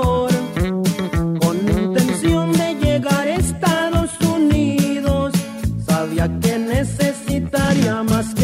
York con intención de llegar a Estados Unidos. Sabía que necesitaría más